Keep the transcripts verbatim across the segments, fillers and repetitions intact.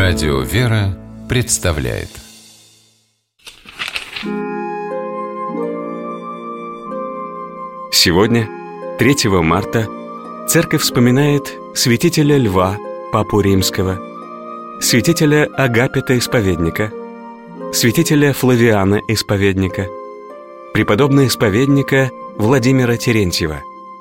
Радио «Вера» представляет. Сегодня, третьего марта, Церковь вспоминает святителя Льва, Папу Римского, святителя Агапита Исповедника, святителя Флавиана Исповедника, преподобного исповедника Владимира Терентьева.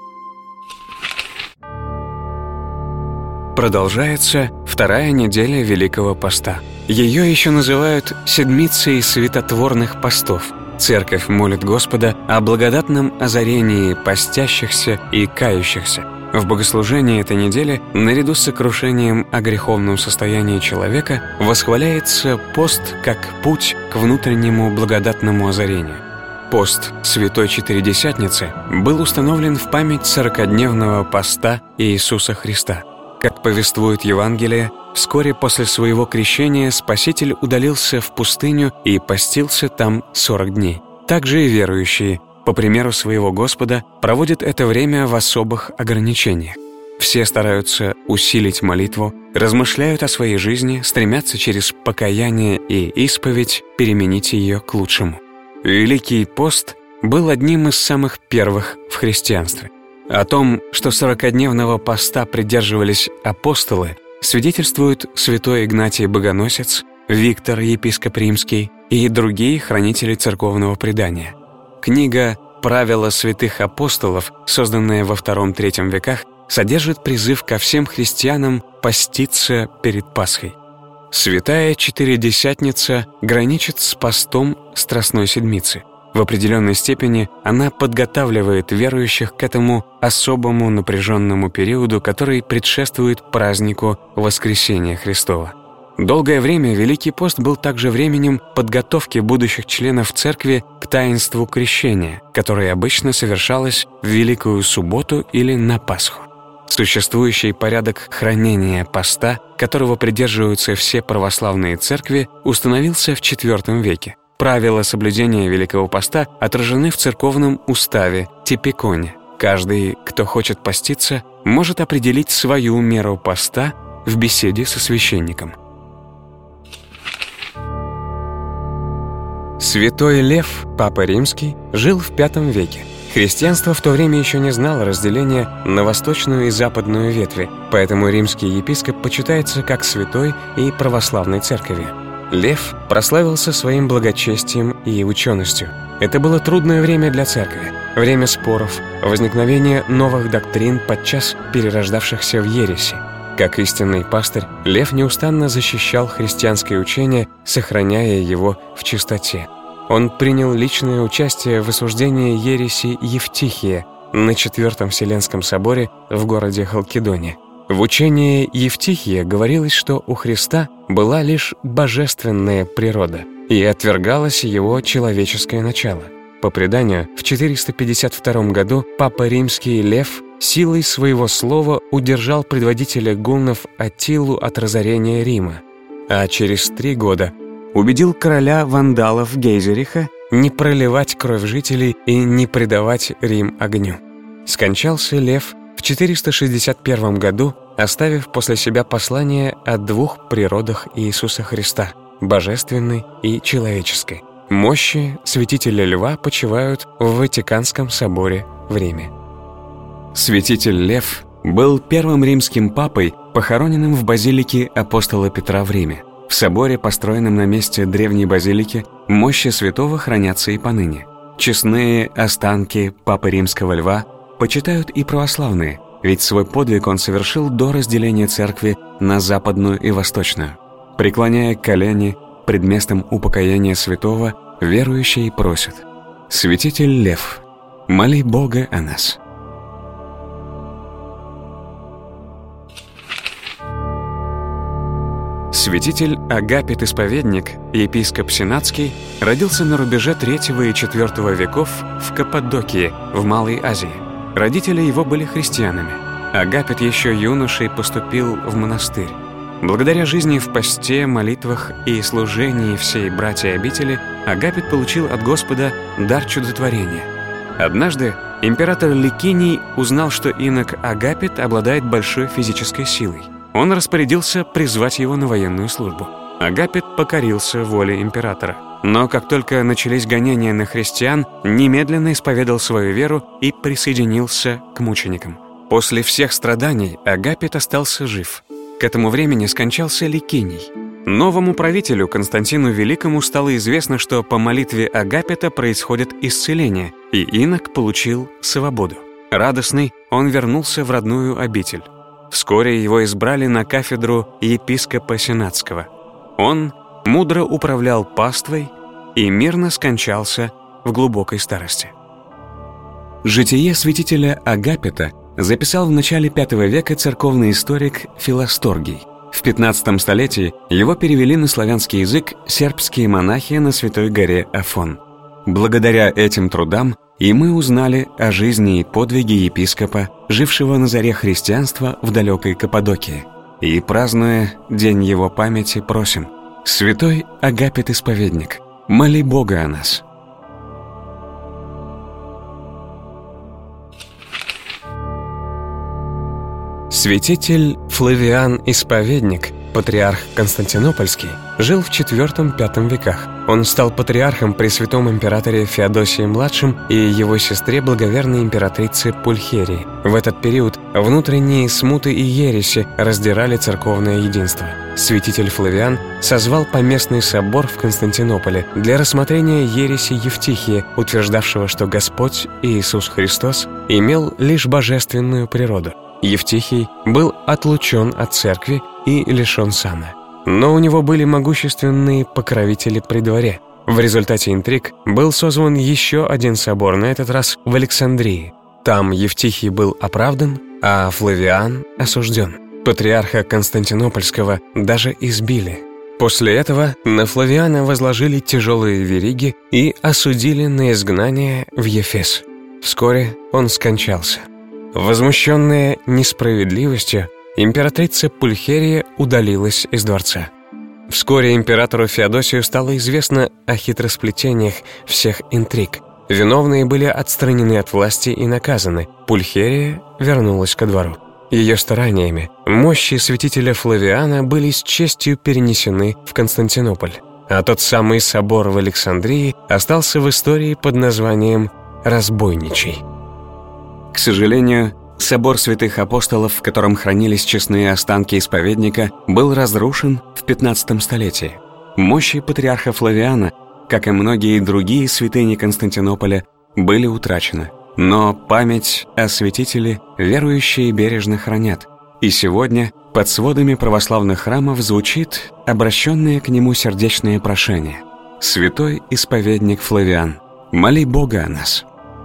Продолжается вторая неделя Великого Поста. Ее еще называют «седмицей святотворных постов». Церковь молит Господа о благодатном озарении постящихся и кающихся. В богослужении этой недели, наряду с сокрушением о греховном состоянии человека, восхваляется пост как путь к внутреннему благодатному озарению. Пост Святой Четыредесятницы был установлен в память сорокадневного поста Иисуса Христа. Как повествует Евангелие, вскоре после своего крещения Спаситель удалился в пустыню и постился там сорок дней. Также и верующие, по примеру своего Господа, проводят это время в особых ограничениях. Все стараются усилить молитву, размышляют о своей жизни, стремятся через покаяние и исповедь переменить ее к лучшему. Великий пост был одним из самых первых в христианстве. О том, что сорокадневного поста придерживались апостолы, свидетельствуют святой Игнатий Богоносец, Виктор, епископ римский, и другие хранители церковного предания. Книга «Правила святых апостолов», созданная во втором-третьем веках, содержит призыв ко всем христианам поститься перед Пасхой. Святая Четыредесятница граничит с постом Страстной Седмицы. В определенной степени она подготавливает верующих к этому особому напряженному периоду, который предшествует празднику Воскресения Христова. Долгое время Великий пост был также временем подготовки будущих членов Церкви к таинству крещения, которое обычно совершалось в Великую Субботу или на Пасху. Существующий порядок хранения поста, которого придерживаются все православные церкви, установился в четвёртом веке. Правила соблюдения Великого Поста отражены в церковном уставе Типиконе. Каждый, кто хочет поститься, может определить свою меру поста в беседе со священником. Святой Лев, Папа Римский, жил в пятом веке. Христианство в то время еще не знало разделения на восточную и западную ветви, поэтому римский епископ почитается как святой и православной церковью. Лев прославился своим благочестием и ученостью. Это было трудное время для церкви, время споров, возникновения новых доктрин, подчас перерождавшихся в ереси. Как истинный пастырь, Лев неустанно защищал христианское учение, сохраняя его в чистоте. Он принял личное участие в осуждении ереси Евтихия на Четвертом Вселенском соборе в городе Халкидоне. В учении Евтихия говорилось, что у Христа была лишь божественная природа, и отвергалось его человеческое начало. По преданию, в четыреста пятьдесят втором году Папа Римский Лев силой своего слова удержал предводителя гуннов Аттилу от разорения Рима, а через три года убедил короля вандалов Гейзериха не проливать кровь жителей и не предавать Рим огню. Скончался Лев в четыреста шестьдесят первом году, оставив после себя послание о двух природах Иисуса Христа – божественной и человеческой. Мощи святителя Льва почивают в Ватиканском соборе в Риме. Святитель Лев был первым римским папой, похороненным в базилике апостола Петра в Риме. В соборе, построенном на месте древней базилики, мощи святого хранятся и поныне. Честные останки Папы Римского Льва почитают и православные, ведь свой подвиг он совершил до разделения церкви на западную и восточную. Преклоняя колени пред местом упокоения святого, верующие просят: «Святитель Лев, моли Бога о нас». Святитель Агапит Исповедник, епископ Сенатский, родился на рубеже третьего и четвёртого веков в Каппадокии, в Малой Азии. Родители его были христианами. Агапит еще юношей поступил в монастырь. Благодаря жизни в посте, молитвах и служении всей братьей обители, Агапит получил от Господа дар чудотворения. Однажды император Ликиний узнал, что инок Агапит обладает большой физической силой. он распорядился призвать его на военную службу. Агапит покорился воле императора. Но как только начались гонения на христиан, немедленно исповедал свою веру и присоединился к мученикам. После всех страданий Агапит остался жив. К этому времени скончался Ликиний. Новому правителю Константину Великому стало известно, что по молитве Агапита происходит исцеление, и инок получил свободу. Радостный, он вернулся в родную обитель. Вскоре его избрали на кафедру епископа Сенатского. Он мудро управлял паствой и мирно скончался в глубокой старости. Житие святителя Агапита записал в начале пятого века церковный историк Филосторгий. В пятнадцатом столетии его перевели на славянский язык сербские монахи на Святой горе Афон. Благодаря этим трудам и мы узнали о жизни и подвиге епископа, жившего на заре христианства в далекой Каппадокии. И, празднуя день его памяти, просим: «Святой Агапит-исповедник, моли Бога о нас». Святитель Флавиан Исповедник, патриарх Константинопольский, жил в четвёртом-пятом веках. Он стал патриархом при святом императоре Феодосии-младшем и его сестре благоверной императрице Пульхерии. В этот период внутренние смуты и ереси раздирали церковное единство. Святитель Флавиан созвал поместный собор в Константинополе для рассмотрения ереси Евтихия, утверждавшего, что Господь Иисус Христос имел лишь божественную природу. Евтихий был отлучен от церкви и лишен сана. Но у него были могущественные покровители при дворе. В результате интриг был созван еще один собор, на этот раз в Александрии. Там Евтихий был оправдан, а Флавиан осужден. Патриарха Константинопольского даже избили. После этого на Флавиана возложили тяжелые вериги и осудили на изгнание в Ефес. Вскоре он скончался. Возмущенная несправедливостью, императрица Пульхерия удалилась из дворца. Вскоре императору Феодосию стало известно о хитросплетениях всех интриг. Виновные были отстранены от власти и наказаны. Пульхерия вернулась ко двору. Ее стараниями мощи святителя Флавиана были с честью перенесены в Константинополь, а тот самый собор в Александрии остался в истории под названием «Разбойничий». К сожалению, собор святых апостолов, в котором хранились честные останки исповедника, был разрушен в пятнадцатом столетии. Мощи патриарха Флавиана, как и многие другие святыни Константинополя, были утрачены. Но память о святителе верующие бережно хранят. И сегодня под сводами православных храмов звучит обращенное к нему сердечное прошение: «Святой исповедник Флавиан, моли Бога о нас».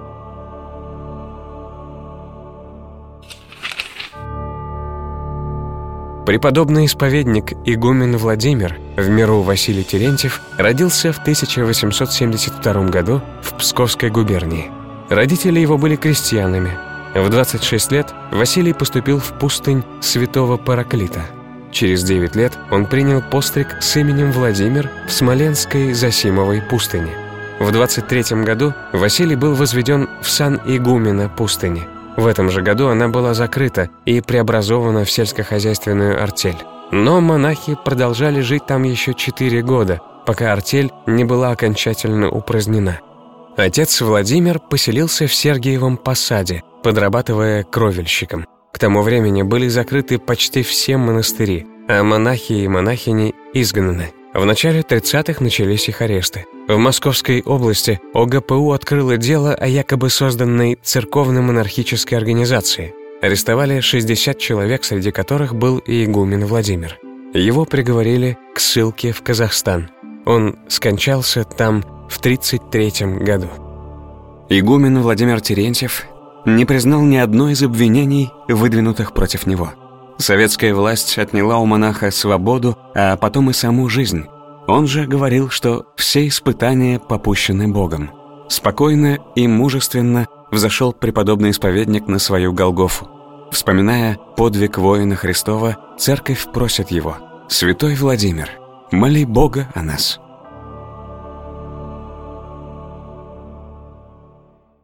Преподобный исповедник игумен Владимир, в миру Василий Терентьев, родился в тысяча восемьсот семьдесят втором году в Псковской губернии. Родители его были крестьянами. В двадцать шесть лет Василий поступил в пустынь святого Параклита. Через девять лет он принял постриг с именем Владимир в Смоленской Зосимовой пустыне. В двадцать третьем году Василий был возведен в сан игумена пустыни. В этом же году она была закрыта и преобразована в сельскохозяйственную артель. Но монахи продолжали жить там еще четыре года, пока артель не была окончательно упразднена. Отец Владимир поселился в Сергиевом Посаде, подрабатывая кровельщиком. К тому времени были закрыты почти все монастыри, а монахи и монахини изгнаны. В начале тридцатых начались их аресты. В Московской области о гэ пэ у открыло дело о якобы созданной церковно-монархической организации. Арестовали шестьдесят человек, среди которых был и игумен Владимир. Его приговорили к ссылке в Казахстан. Он скончался там в тридцать третьем году. Игумен Владимир Терентьев не признал ни одно из обвинений, выдвинутых против него. Советская власть отняла у монаха свободу, а потом и саму жизнь. Он же говорил, что все испытания попущены Богом. Спокойно и мужественно взошел преподобный исповедник на свою Голгофу. Вспоминая подвиг воина Христова, церковь просит его: «Святой Владимир, моли Бога о нас».